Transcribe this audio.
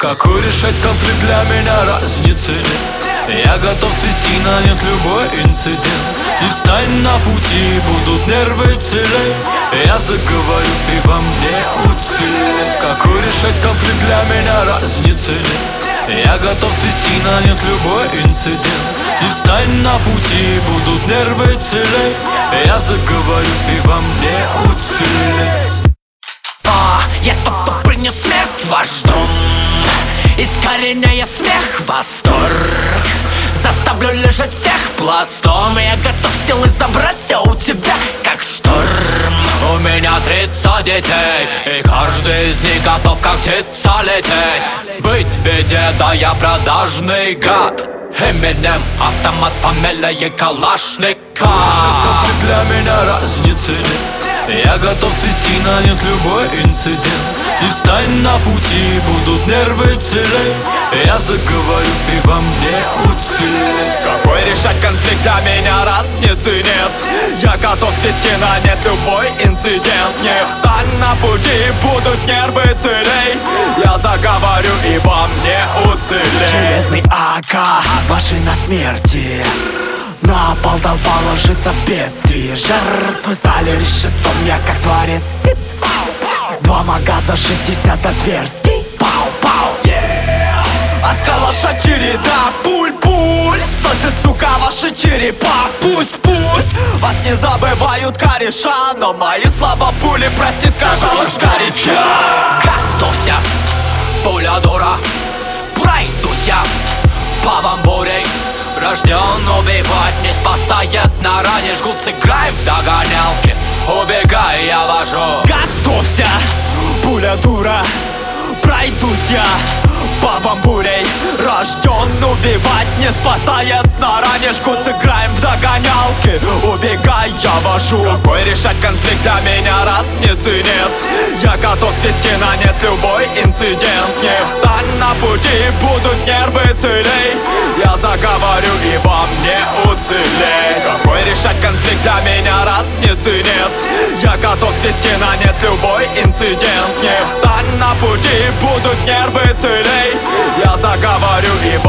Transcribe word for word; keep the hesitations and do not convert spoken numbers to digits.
Какой решать конфликт для меня разницы нет. Я готов свести на нет любой инцидент. И встань на пути, будут нервы целей. Я заговорю, и во мне уцелеет. Какой решать конфликт для меня разницы нет. Я готов свести на нет любой инцидент. И встань на пути, будут нервы целей. Я заговорю, и во мне уцелеет. А, я тот, кто принес смерть в ваш дом, искореняя смех, восторг. Заставлю лежать всех пластом. Я готов силой забрать все у тебя, как шторм. У меня тридцать детей, и каждый из них готов как птица лететь. Быть в беде, да я продажный гад. Эминем, автомат, фамилия Калашников. Конфликт для меня разницы нет. Я готов свести на нет любой инцидент. И встань на пути, будут нервы целей. Я заговорю, и во мне уцелеет. Какой решать конфликт для меня разницы нет. Я готов свести на нет любой инцидент. Не встань на пути, будут нервы целей. Я заговорю, и во мне уцелеет. Железный АК, машина смерти. На пол толпа ложится в бедствии. Жертвы стали решетом, я как творец сит. Два магаза, шестьдесят отверстий. Пау-пау, yeah. От калаша череда пуль-пуль. Сносят, сука, ваши черепа. Пусть-пусть вас не забывают кореша, но мои слова пули, прости, сказал их горяча. Готовься, пуля дура. Пройдусь я по вам бурей. Рожден убивать, не спасает на ране. Жгут, сыграем в догонялки. Убегай, я вожу. Готовься, пуля дура. Пройдусь я по вам бурей. Рожден убивать, не спасает на ране. Жгут, сыграем в догонялки. Убегай, я вожу. Какой решать конфликт для меня разницы нет. Я готов свести на нет любой инцидент. Не встань на пути, будут нервы целей. Я заговорю, и во мне уцелеет. Какой решать конфликт для меня разницы нет. Я готов свести на нет любой инцидент. Не встань на пути, будут нервы целей. Я заговорю, и